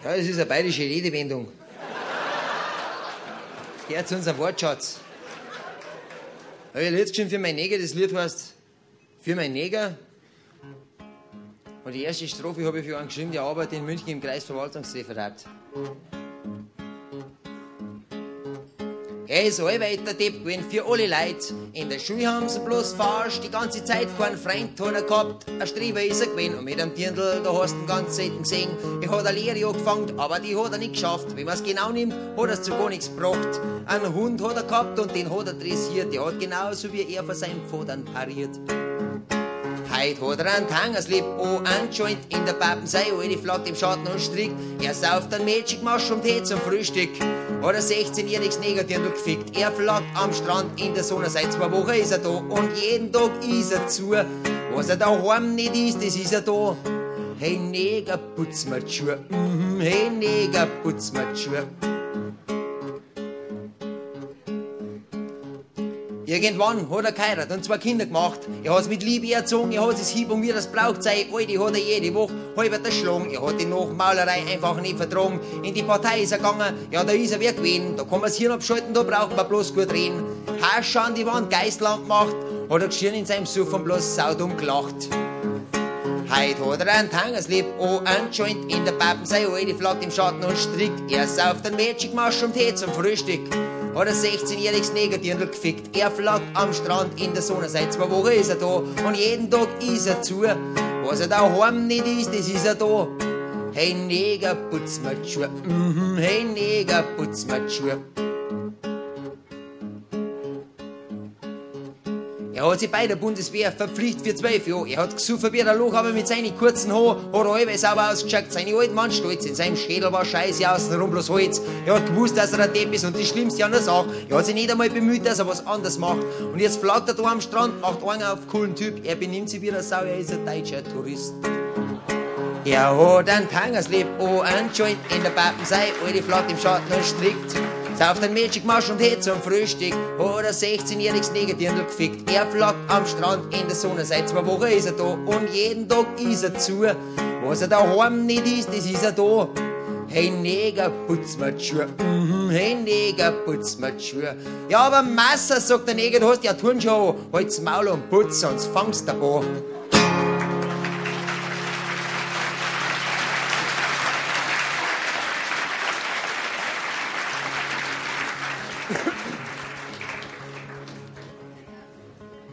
Ja, das ist eine bayerische Redewendung. Das gehört zu unserem Wortschatz. Ich habe ein Lied geschrieben für meinen Neger, das Lied heißt Für meinen Neger. Und die erste Strophe habe ich für einen geschrieben, der arbeitet in München im Kreisverwaltungsreferat. Er ist allweiter Depp gewesen für alle Leute. In der Schule haben sie bloß verarscht, die ganze Zeit keinen Freund hat er gehabt. Ein Streber ist er gewesen und mit einem Dirndl, da hast du ihn ganz selten gesehen. Er hat eine Lehre angefangen, aber die hat er nicht geschafft. Wenn man es genau nimmt, hat er es zu gar nichts gebracht. Einen Hund hat er gehabt und den hat er dressiert. Der hat genauso wie er von seinem Vater pariert. Heut hat er einen Tangerslip, einen Joint in der Pappen, sei alte Flagge im Schatten und strickt. Er sauft einen Mädchenmasch und Tee zum Frühstück. Hat ein 16-jähriges Negerdirndl gefickt. Er flaggt am Strand in der Sonne, seit 2 Wochen ist er da und jeden Tag ist er zu. Was er daheim nicht ist, das ist er da. Hey Neger, putz mir die Schuhe. Hey Neger, putz mir die Schuhe. Irgendwann hat er geheiratet und 2 Kinder gemacht. Er hat's mit Liebe erzogen, er hat es hieb und wie das braucht sei. Alte hat er jede Woche halb erschlagen. Er hat die Nachmaulerei einfach nicht vertragen. In die Partei ist er gegangen, ja da ist er wer gewesen. Da kann man's Hirn abschalten, da braucht man bloß gut reden. Hasch an die Wand, Geistland gemacht, hat er geschrien in seinem Suff und bloß saudumm gelacht. Heut hat er einen Tangerslip, einen Joint in der Pappen, sei alte Flagge im Schatten und strickt. Er sauft einen Mädchenmasch und Tee zum Frühstück. Hat ein 16-jähriges Negerdirndl gefickt. Er flaggt am Strand in der Sonne, seit 2 Wochen ist er da und jeden Tag ist er zu. Was er daheim nicht ist, das ist er da. Hey Neger, putz mir die Schuhe. Hey Neger, putz mir die Schuhe. Er hat sich bei der Bundeswehr verpflichtet für 12 Jahre. Er hat gesucht wie der Loch, aber mit seinen kurzen Haaren hat er halb sauber ausgeschaut. Seine alten Mann stolz, in seinem Schädel war Scheiße außenrum bloß Holz. Er hat gewusst, dass er ein Depp ist und das Schlimmste an der Sache. Er hat sich nicht einmal bemüht, dass er was anderes macht. Und jetzt flaggt er da am Strand, macht einen auf coolen Typ. Er benimmt sich wie eine Sau, er ist ein deutscher Tourist. Er hat einen Tangerslip, einen Joint in der Pappen, sei alte Flagge im Schatten und strickt. Sauft ein Mädchenmasch und Tee zum Frühstück. Hat ein 16-jähriges Negerdirndl gefickt. Er flaggt am Strand in der Sonne, seit 2 Wochen ist er da und jeden Tag ist er zu. Was er daheim nicht ist, das ist er da. Hey Neger, putz mir die Schuhe. Hey Neger, putz mir die Schuhe. Ja, aber Messer, sagt der Neger, du hast ja Turnschuhe. Halt's Maul und putz, sonst fangst du an.